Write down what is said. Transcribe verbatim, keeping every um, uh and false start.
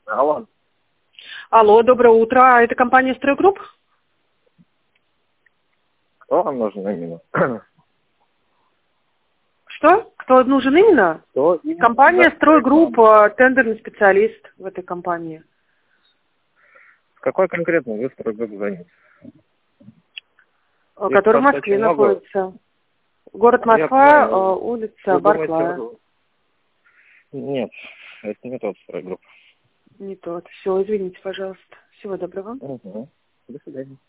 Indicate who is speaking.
Speaker 1: Алло.
Speaker 2: Алло, доброе утро. А это компания «Стройгрупп»?
Speaker 1: Кто вам нужен именно?
Speaker 2: Что? Кто нужен именно?
Speaker 1: Кто именно?
Speaker 2: Компания
Speaker 1: Да,
Speaker 2: «Стройгрупп», тендерный специалист в этой компании.
Speaker 1: в какой конкретно вы стройгрупп звоните?
Speaker 2: Который в Москве находится. Город Москва, знаю, улица Барклая.
Speaker 1: Нет, это не тот стройгрупп.
Speaker 2: Не тот. Все, извините, пожалуйста. Всего доброго.
Speaker 1: Угу. До свидания.